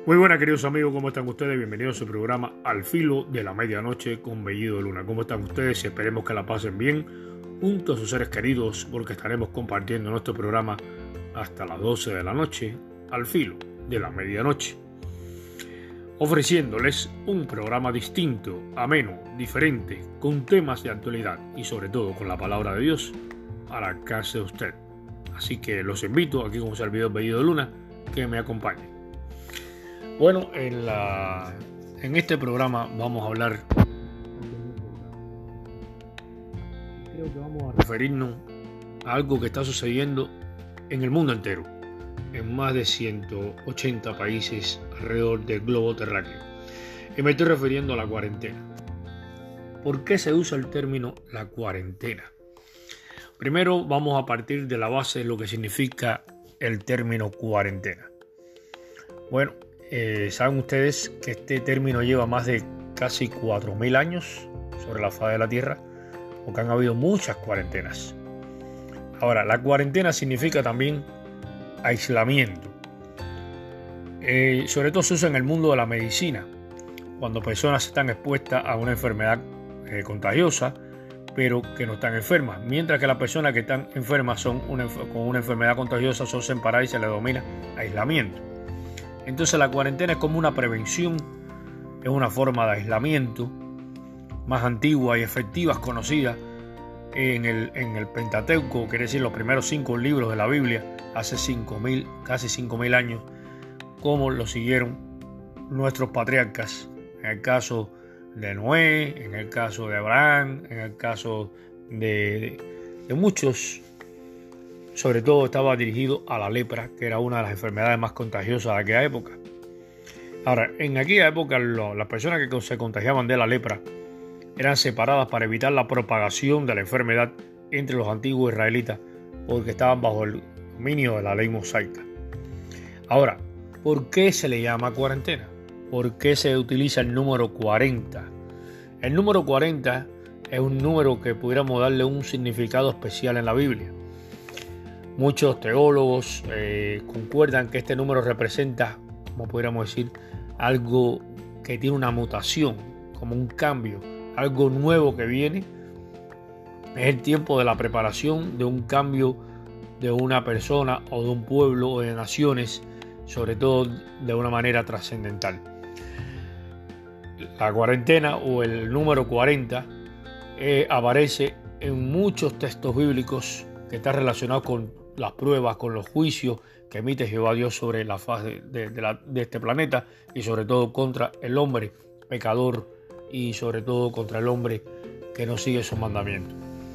Muy buenas, queridos amigos, ¿cómo están ustedes? Bienvenidos a su programa Al Filo de la Medianoche con Bellido de Luna. ¿Cómo están ustedes? Esperemos que la pasen bien junto a sus seres queridos, porque estaremos compartiendo nuestro programa hasta las 12 de la noche, Al Filo de la Medianoche, ofreciéndoles un programa distinto, ameno, diferente, con temas de actualidad y sobre todo con la palabra de Dios al alcance de usted. Así que los invito, aquí con un servidor Bellido de Luna, que me acompañen. Bueno, en este programa vamos a hablar, creo que vamos a referirnos a algo que está sucediendo en el mundo entero, en más de 180 países alrededor del globo terráqueo. Y me estoy refiriendo a la cuarentena. ¿Por qué se usa el término la cuarentena? Primero vamos a partir de la base de lo que significa el término cuarentena. Bueno, saben ustedes que este término lleva más de casi 4.000 años sobre la faz de la Tierra, porque han habido muchas cuarentenas. Ahora, la cuarentena significa también aislamiento. Sobre todo se usa en el mundo de la medicina, cuando personas están expuestas a una enfermedad contagiosa, pero que no están enfermas, mientras que las personas que están enfermas con una enfermedad contagiosa son separadas y se les denomina aislamiento. Entonces la cuarentena es como una prevención, es una forma de aislamiento más antigua y efectiva, conocida en el Pentateuco, quiere decir los primeros 5 libros de la Biblia, hace casi 5.000 años, como lo siguieron nuestros patriarcas, en el caso de Noé, en el caso de Abraham, en el caso de muchos. Sobre todo estaba dirigido a la lepra, que era una de las enfermedades más contagiosas de aquella época. Ahora, en aquella época las personas que se contagiaban de la lepra eran separadas para evitar la propagación de la enfermedad entre los antiguos israelitas, porque estaban bajo el dominio de la ley mosaica. Ahora, ¿por qué se le llama cuarentena? ¿Por qué se utiliza el número 40? El número 40 es un número que pudiéramos darle un significado especial en la Biblia. Muchos teólogos concuerdan que este número representa, como podríamos decir, algo que tiene una mutación, como un cambio, algo nuevo que viene. Es el tiempo de la preparación de un cambio de una persona o de un pueblo o de naciones, sobre todo de una manera trascendental. La cuarentena o el número 40 aparece en muchos textos bíblicos que está relacionado con las pruebas, con los juicios que emite Jehová Dios sobre la faz de este planeta y sobre todo contra el hombre pecador y sobre todo contra el hombre que no sigue sus mandamientos.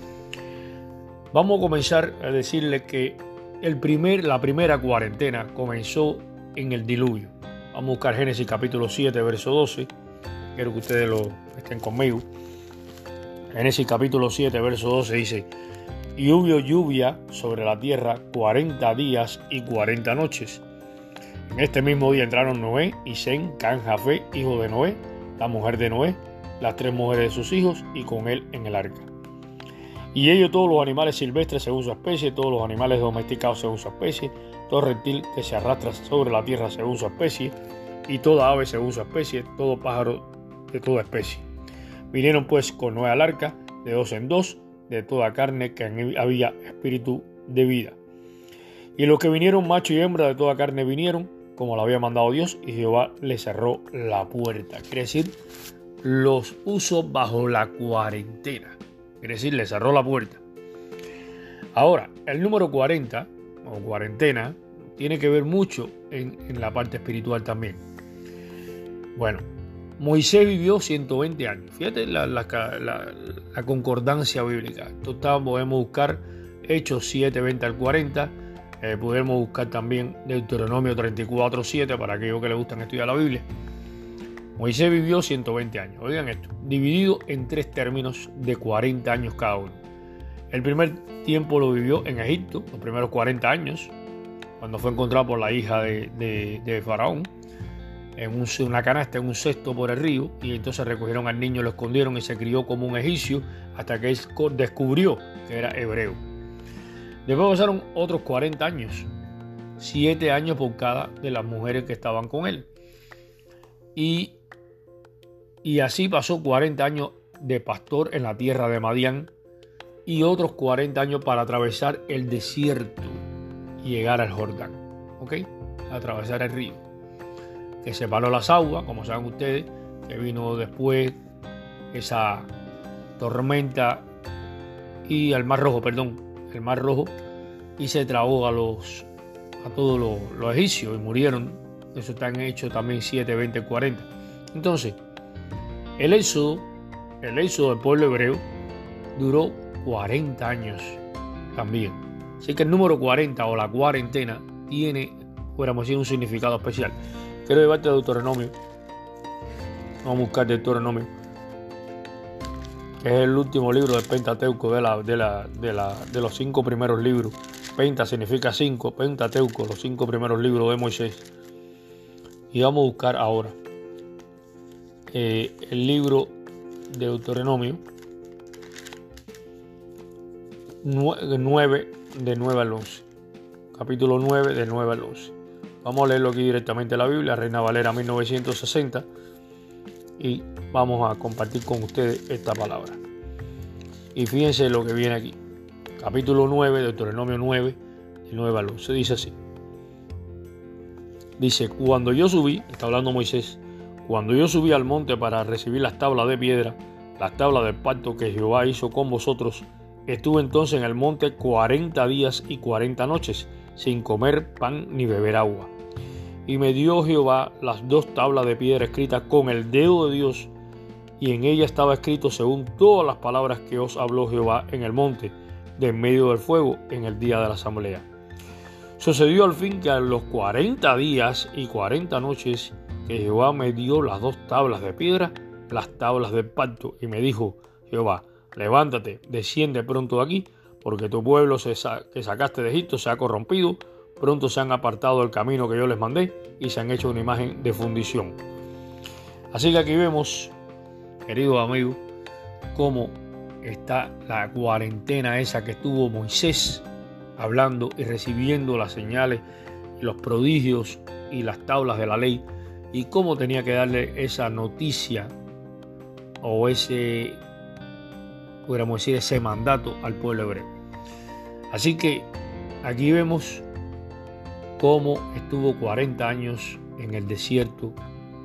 Vamos a comenzar a decirle que la primera cuarentena comenzó en el diluvio. Vamos a buscar Génesis capítulo 7, verso 12. Quiero que ustedes estén conmigo. Génesis capítulo 7, verso 12 dice: y hubo lluvia sobre la tierra 40 días y 40 noches. En este mismo día entraron Noé y Sem, Cam, Jafé, hijo de Noé, la mujer de Noé, las 3 mujeres de sus hijos y con él en el arca. Y ellos todos los animales silvestres según su especie, todos los animales domesticados según su especie, todo reptil que se arrastra sobre la tierra según su especie, y toda ave según su especie, todo pájaro de toda especie. Vinieron pues con Noé al arca, de 2 en 2, de toda carne que había espíritu de vida. Y los que vinieron, macho y hembra de toda carne vinieron, como lo había mandado Dios, y Jehová le cerró la puerta. Quiere decir, los puso bajo la cuarentena. Quiere decir, le cerró la puerta. Ahora, el número 40, o cuarentena, tiene que ver mucho en la parte espiritual también. Bueno, Moisés vivió 120 años. Fíjate la concordancia bíblica. Podemos buscar Hechos 7, 20 al 40. Podemos buscar también Deuteronomio 34, 7 para aquellos que les gustan estudiar la Biblia. Moisés vivió 120 años. Oigan esto, dividido en 3 términos de 40 años cada uno. El primer tiempo lo vivió en Egipto, los primeros 40 años, cuando fue encontrado por la hija de Faraón en una canasta, en un cesto por el río, y entonces recogieron al niño, lo escondieron y se crió como un egipcio hasta que él descubrió que era hebreo. Después pasaron otros 40 años, 7 años por cada de las mujeres que estaban con él. y así pasó 40 años de pastor en la tierra de Madián y otros 40 años para atravesar el desierto y llegar al Jordán. ¿Ok? Atravesar el río, que separó las aguas, como saben ustedes, que vino después esa tormenta y el mar rojo, y se tragó a todos los egipcios y murieron. Eso está en Hechos también 7, 20, 40. Entonces, el éxodo del pueblo hebreo duró 40 años también. Así que el número 40 o la cuarentena tiene, podríamos decir, un significado especial. Quiero llevarte a Deuteronomio. Vamos a buscar Deuteronomio, que es el último libro del Pentateuco de los 5 primeros libros. Penta significa 5, Pentateuco, los 5 primeros libros de Moisés. Y vamos a buscar ahora el libro de Deuteronomio 9, de 9 al 11. Capítulo 9, de 9 al 11. Vamos a leerlo aquí directamente en la Biblia, Reina Valera 1960. Y vamos a compartir con ustedes esta palabra. Y fíjense lo que viene aquí. Capítulo 9, Deuteronomio 9, de 9 al 11. Dice así. Dice, cuando yo subí, está hablando Moisés, cuando yo subí al monte para recibir las tablas de piedra, las tablas del pacto que Jehová hizo con vosotros, estuve entonces en el monte 40 días y 40 noches, sin comer pan ni beber agua. Y me dio Jehová las 2 tablas de piedra escritas con el dedo de Dios, y en ella estaba escrito según todas las palabras que os habló Jehová en el monte, de en medio del fuego, en el día de la asamblea. Sucedió al fin que a los 40 días y 40 noches que Jehová me dio las 2 tablas de piedra, las tablas del pacto, y me dijo Jehová, levántate, desciende pronto de aquí, porque tu pueblo que sacaste de Egipto se ha corrompido, pronto se han apartado del camino que yo les mandé y se han hecho una imagen de fundición. Así que aquí vemos, queridos amigos, cómo está la cuarentena esa que tuvo Moisés hablando y recibiendo las señales y los prodigios y las tablas de la ley, y cómo tenía que darle esa noticia o ese, podríamos decir, ese mandato al pueblo hebreo. Así que aquí vemos cómo estuvo 40 años en el desierto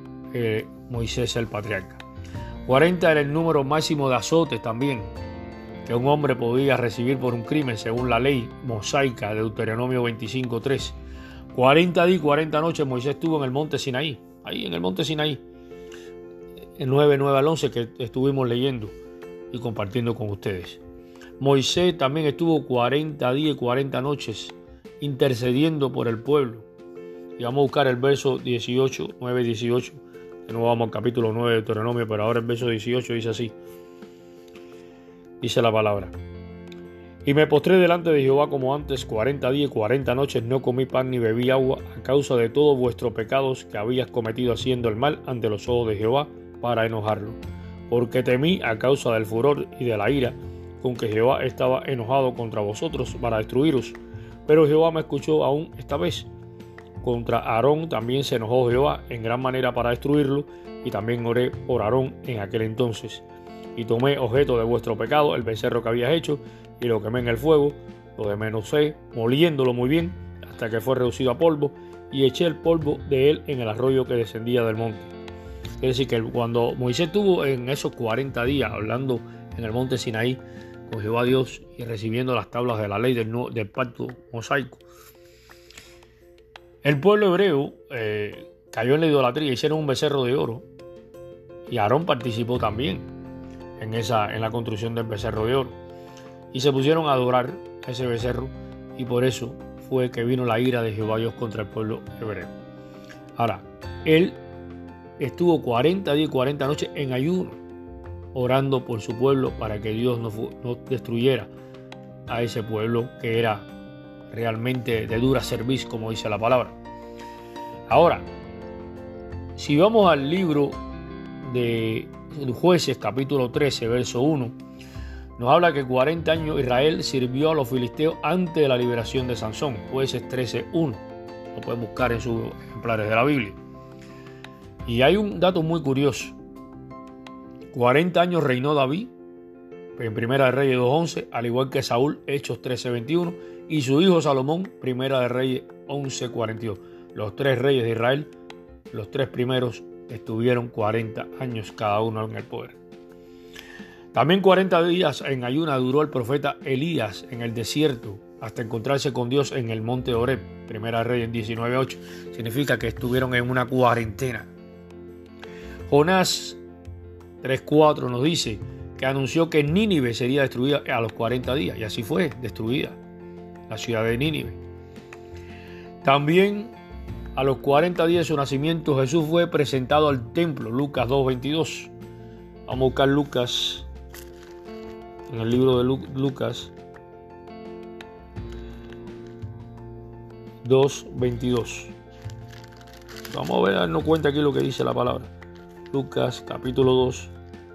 Moisés el patriarca. 40 era el número máximo de azotes también que un hombre podía recibir por un crimen según la ley mosaica de Deuteronomio 25:3. 40 días y 40 noches Moisés estuvo en el monte Sinaí, ahí en el monte Sinaí, el 9 al 11 que estuvimos leyendo y compartiendo con ustedes. Moisés también estuvo 40 días y 40 noches intercediendo por el pueblo. Y vamos a buscar el verso 18, 9 y 18. De nuevo vamos al capítulo 9 de Deuteronomio, pero ahora el verso 18 dice así. Dice la palabra. Y me postré delante de Jehová como antes, 40 días y 40 noches no comí pan ni bebí agua a causa de todos vuestros pecados que habías cometido haciendo el mal ante los ojos de Jehová para enojarlo. Porque temí a causa del furor y de la ira con que Jehová estaba enojado contra vosotros para destruiros. Pero Jehová me escuchó aún esta vez. Contra Aarón también se enojó Jehová en gran manera para destruirlo, y también oré por Aarón en aquel entonces. Y tomé objeto de vuestro pecado, el becerro que habías hecho, y lo quemé en el fuego, lo desmenuzé, moliéndolo muy bien, hasta que fue reducido a polvo, y eché el polvo de él en el arroyo que descendía del monte. Es decir, que cuando Moisés estuvo en esos 40 días hablando en el monte Sinaí con Jehová Dios y recibiendo las tablas de la ley del pacto mosaico, el pueblo hebreo cayó en la idolatría, hicieron un becerro de oro, y Aarón participó también en la construcción del becerro de oro, y se pusieron a adorar a ese becerro, y por eso fue que vino la ira de Jehová Dios contra el pueblo hebreo. Ahora, él estuvo 40 días y 40 noches en ayuno, orando por su pueblo para que Dios no destruyera a ese pueblo que era realmente de dura cerviz, como dice la palabra. Ahora, si vamos al libro de Jueces, capítulo 13, verso 1, nos habla que 40 años Israel sirvió a los filisteos antes de la liberación de Sansón. Jueces 13:1. Lo pueden buscar en sus ejemplares de la Biblia. Y hay un dato muy curioso. 40 años reinó David, en Primera de Reyes 2:11, al igual que Saúl, Hechos 13:21, y su hijo Salomón, Primera de Reyes 11:42. Los 3 reyes de Israel, los 3 primeros, estuvieron 40 años cada uno en el poder. También 40 días en ayuna duró el profeta Elías en el desierto hasta encontrarse con Dios en el monte Horeb. Primera de Reyes 19:8. Significa que estuvieron en una cuarentena. Jonás 3:4 nos dice que anunció que Nínive sería destruida a los 40 días, y así fue destruida la ciudad de Nínive. También a los 40 días de su nacimiento Jesús fue presentado al templo, Lucas 2:22. Vamos a buscar Lucas, en el libro de Lucas 2:22. Vamos a ver, darnos cuenta aquí lo que dice la palabra. Lucas capítulo 2,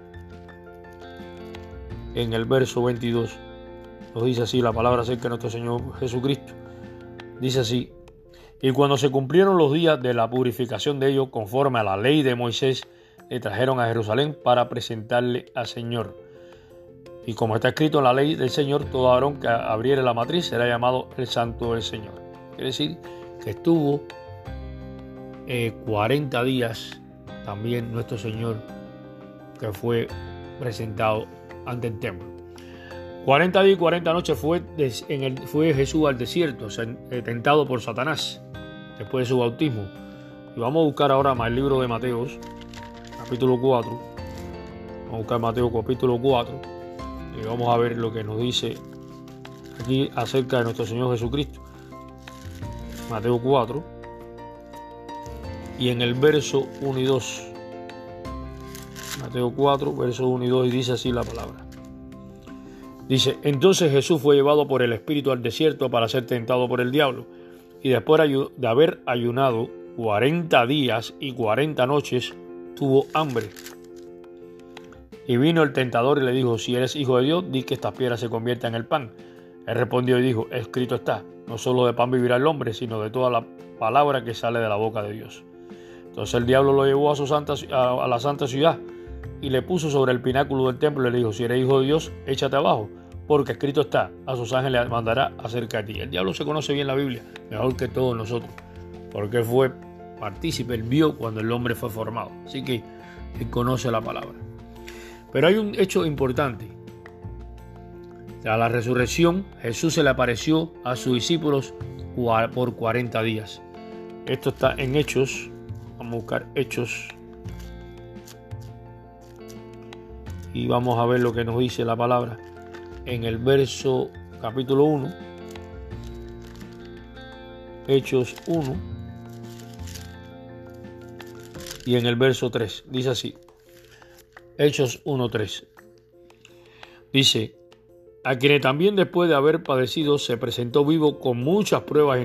en el verso 22, nos dice así la palabra acerca de nuestro Señor Jesucristo. Dice así: y cuando se cumplieron los días de la purificación de ellos, conforme a la ley de Moisés, le trajeron a Jerusalén para presentarle al Señor. Y como está escrito en la ley del Señor, todo varón que abriere la matriz será llamado el santo del Señor. Quiere decir que estuvo 40 días también nuestro Señor, que fue presentado ante el templo. 40 días y 40 noches fue Jesús al desierto, tentado por Satanás, después de su bautismo. Y vamos a buscar ahora más el libro de Mateo, capítulo 4. Vamos a buscar Mateo capítulo 4 y vamos a ver lo que nos dice aquí acerca de nuestro Señor Jesucristo. Mateo 4 y en el verso 1 y 2. Mateo 4, verso 1 y 2, y dice así la palabra. Dice: entonces Jesús fue llevado por el Espíritu al desierto para ser tentado por el diablo, y después de haber ayunado 40 días y 40 noches, tuvo hambre. Y vino el tentador y le dijo: si eres hijo de Dios, di que estas piedras se conviertan en pan. Él respondió y dijo: escrito está, no solo de pan vivirá el hombre, sino de toda la palabra que sale de la boca de Dios. Entonces el diablo lo llevó a la santa ciudad y le puso sobre el pináculo del templo y le dijo: si eres hijo de Dios, échate abajo, porque escrito está, a sus ángeles mandará acerca de ti. El diablo se conoce bien la Biblia, mejor que todos nosotros, porque él fue partícipe, él vio cuando el hombre fue formado, así que él conoce la palabra. Pero hay un hecho importante. Tras la resurrección, Jesús se le apareció a sus discípulos por 40 días. Esto está en Hechos. Vamos a buscar Hechos y vamos a ver lo que nos dice la palabra en el verso capítulo 1, Hechos 1, y en el verso 3 dice así. Hechos 1:3 dice: a quienes también después de haber padecido se presentó vivo con muchas pruebas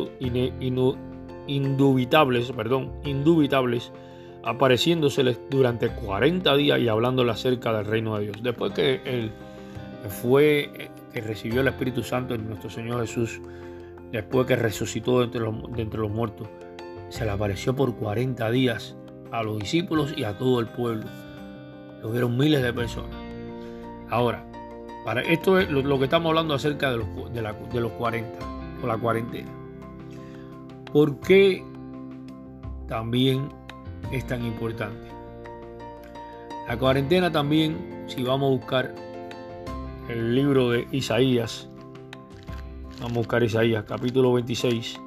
indubitables, apareciéndoseles durante 40 días y hablándole acerca del reino de Dios. Después que él que recibió el Espíritu Santo en nuestro Señor Jesús, después que resucitó de entre los muertos, se le apareció por 40 días a los discípulos y a todo el pueblo. Lo vieron miles de personas. Ahora, para esto es lo que estamos hablando acerca de los 40 o la cuarentena. ¿Por qué también es tan importante? La cuarentena también, si vamos a buscar el libro de Isaías, vamos a buscar Isaías capítulo 26.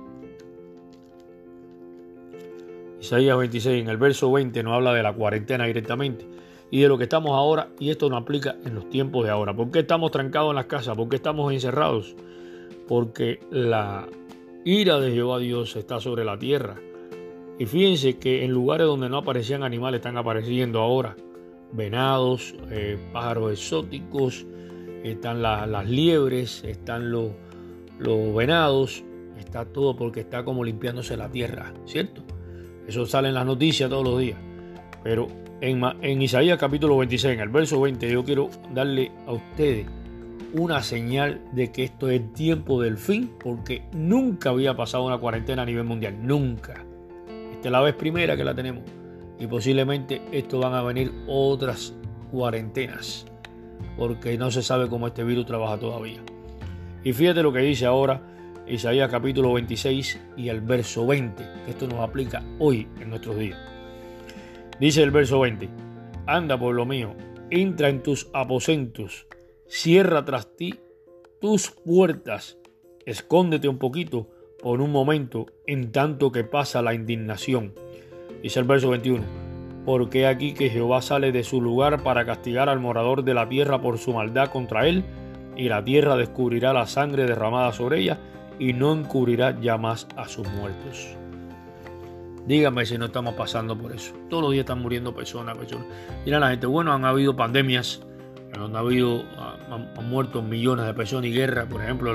Isaías 26, en el verso 20 nos habla de la cuarentena directamente y de lo que estamos ahora, y esto nos aplica en los tiempos de ahora. ¿Por qué estamos trancados en las casas? ¿Por qué estamos encerrados? Porque la ira de Jehová Dios está sobre la tierra. Y fíjense que en lugares donde no aparecían animales están apareciendo ahora venados, pájaros exóticos, están las liebres, están los venados, está todo porque está como limpiándose la tierra, ¿cierto? Eso sale en las noticias todos los días. Pero en Isaías capítulo 26, en el verso 20, yo quiero darle a ustedes una señal de que esto es el tiempo del fin, porque nunca había pasado una cuarentena a nivel mundial, nunca. Esta es la vez primera que la tenemos. y posiblemente esto van a venir otras cuarentenas, porque no se sabe cómo este virus trabaja todavía. Y fíjate lo que dice ahora Isaías capítulo 26 y el verso 20, que esto nos aplica hoy en nuestros días. Dice el verso 20: anda, pueblo mío, entra en tus aposentos, cierra tras ti tus puertas, escóndete un poquito por un momento en tanto que pasa la indignación. Dice el verso 21: porque aquí que Jehová sale de su lugar para castigar al morador de la tierra por su maldad contra él, y la tierra descubrirá la sangre derramada sobre ella y no encubrirá ya más a sus muertos. Dígame si no estamos pasando por eso. Todos los días están muriendo personas. Mira la gente, bueno, han habido pandemias, donde han muerto millones de personas y guerras. Por ejemplo,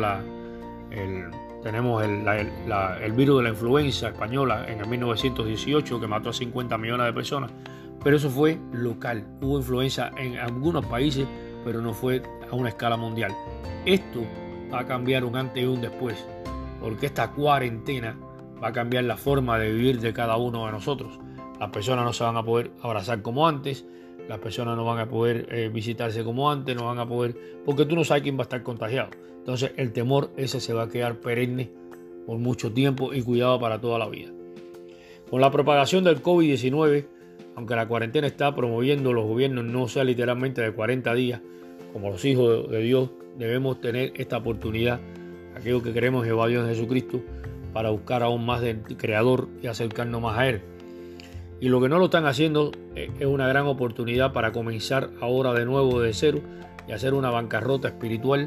tenemos el virus de la influenza española en el 1918 que mató a 50 millones de personas. Pero eso fue local. Hubo influenza en algunos países, pero no fue a una escala mundial. Esto va a cambiar un antes y un después, porque esta cuarentena va a cambiar la forma de vivir de cada uno de nosotros. Las personas no se van a poder abrazar como antes, las personas no van a poder visitarse como antes, no van a poder, porque tú no sabes quién va a estar contagiado. Entonces el temor ese se va a quedar perenne por mucho tiempo y cuidado para toda la vida. Con la propagación del COVID-19, aunque la cuarentena está promoviendo los gobiernos no sea literalmente de 40 días, como los hijos de Dios, debemos tener esta oportunidad, aquellos que creemos en Jehová Dios en Jesucristo, para buscar aún más del Creador y acercarnos más a Él. Y lo que no lo están haciendo es una gran oportunidad para comenzar ahora de nuevo de cero y hacer una bancarrota espiritual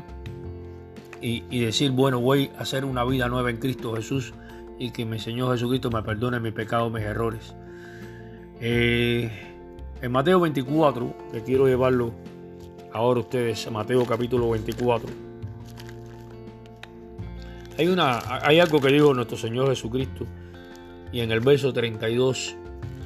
y decir, bueno, voy a hacer una vida nueva en Cristo Jesús y que mi Señor Jesucristo me perdone mis pecados, mis errores. En Mateo 24, que quiero llevarlo ahora ustedes, Mateo capítulo 24, hay algo que dijo nuestro Señor Jesucristo, y en el verso 32,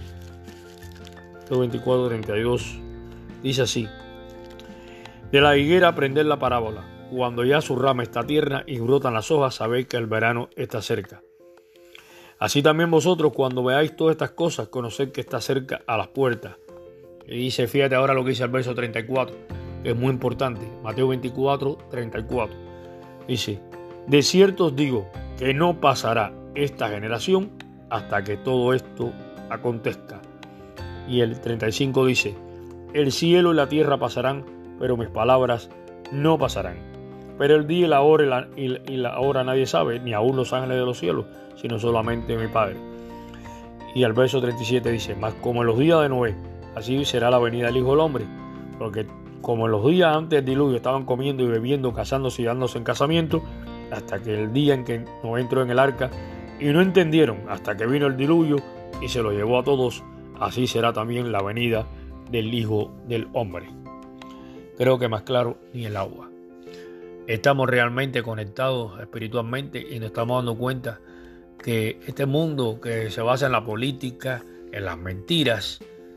24, 32, dice así: de la higuera aprended la parábola, cuando ya su rama está tierna y brotan las hojas, sabéis que el verano está cerca. Así también vosotros, cuando veáis todas estas cosas, conoced que está cerca a las puertas. Y dice, fíjate ahora lo que dice el verso 34, que es muy importante, Mateo 24, 34. Dice, de cierto os digo que no pasará esta generación hasta que todo esto acontezca. Y el 35 dice, el cielo y la tierra pasarán, pero mis palabras no pasarán. Pero el día y la hora nadie sabe, ni aun los ángeles de los cielos, sino solamente mi Padre. Y el verso 37 dice, mas como en los días de Noé, así será la venida del Hijo del Hombre. Porque como en los días antes del diluvio estaban comiendo y bebiendo, casándose y dándose en casamiento, hasta que el día en que Noé entró en el arca, y no entendieron hasta que vino el diluvio y se lo llevó a todos, así será también la venida del Hijo del Hombre. Creo que más claro ni el agua. Estamos realmente conectados espiritualmente y nos estamos dando cuenta que este mundo que se basa en la política, en las mentiras,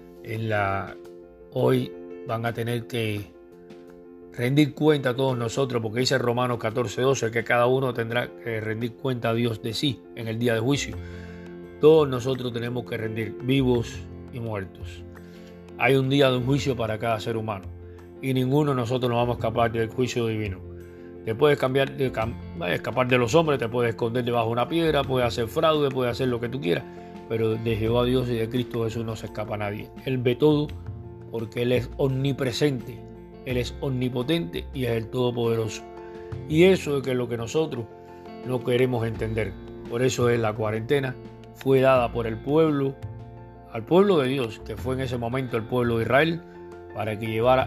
hoy van a tener que rendir cuenta a todos nosotros, porque dice Romanos 14:12 que cada uno tendrá que rendir cuenta a Dios de sí en el día de juicio. Todos nosotros tenemos que rendir, vivos y muertos. Hay un día de un juicio para cada ser humano y ninguno de nosotros nos vamos a escapar del juicio divino. Te puedes escapar de los hombres, te puedes esconder debajo de una piedra, puedes hacer fraude, puedes hacer lo que tú quieras, pero de Jehová Dios y de Cristo Jesús no se escapa nadie. Él ve todo porque Él es omnipresente, Él es omnipotente y es el Todopoderoso. Y eso es lo que nosotros no queremos entender. Por eso es la cuarentena, fue dada por el pueblo, al pueblo de Dios, que fue en ese momento el pueblo de Israel, para que llevara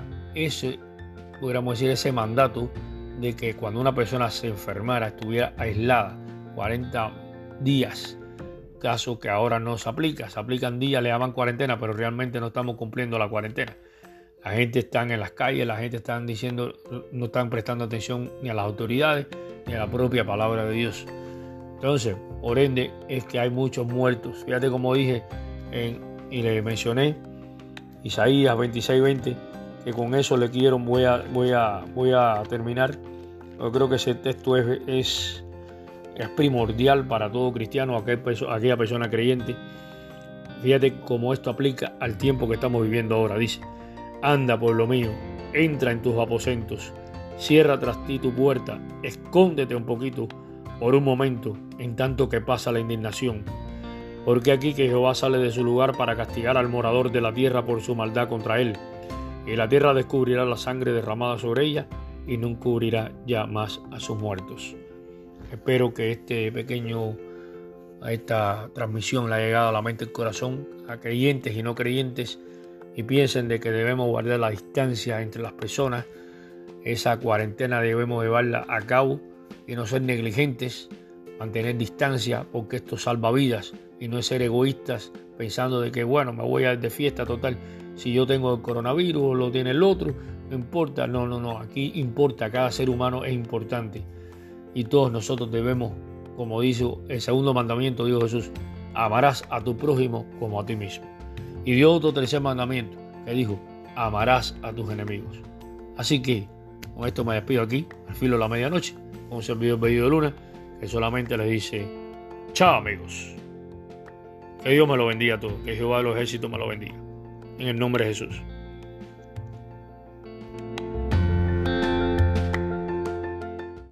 ese mandato de que cuando una persona se enfermara estuviera aislada 40 días, caso que ahora no se aplica. Se aplican días, le llaman cuarentena, pero realmente no estamos cumpliendo la cuarentena. La gente está en las calles, la gente está diciendo, no están prestando atención ni a las autoridades ni a la propia palabra de Dios. Entonces, por ende, es que hay muchos muertos. Fíjate como dije y le mencioné Isaías 26:20, que con eso voy a terminar. Yo creo que ese texto es primordial para todo cristiano, aquella persona creyente, Fíjate cómo esto aplica al tiempo que estamos viviendo ahora. Dice: anda, pueblo mío, entra en tus aposentos, cierra tras ti tu puerta, escóndete un poquito por un momento, en tanto que pasa la indignación. Porque aquí que Jehová sale de su lugar para castigar al morador de la tierra por su maldad contra él. Y la tierra descubrirá la sangre derramada sobre ella y no encubrirá ya más a sus muertos. Espero que esta transmisión le haya llegado a la mente y el corazón a creyentes y no creyentes, y piensen de que debemos guardar la distancia entre las personas. Esa cuarentena debemos llevarla a cabo y no ser negligentes, mantener distancia, porque esto salva vidas y no es ser egoístas pensando de que bueno, me voy a ir de fiesta total, si yo tengo el coronavirus o lo tiene el otro, no importa. No, aquí importa, cada ser humano es importante y todos nosotros debemos, como dice el segundo mandamiento, dijo Jesús: amarás a tu prójimo como a ti mismo. Y dio otro tercer mandamiento que dijo: amarás a tus enemigos. Así que con esto me despido aquí, al filo de la medianoche, con un servidor Bellido de Luna, que solamente les dice: chao, amigos. Que Dios me lo bendiga a todos, que Jehová de los ejércitos me lo bendiga. En el nombre de Jesús.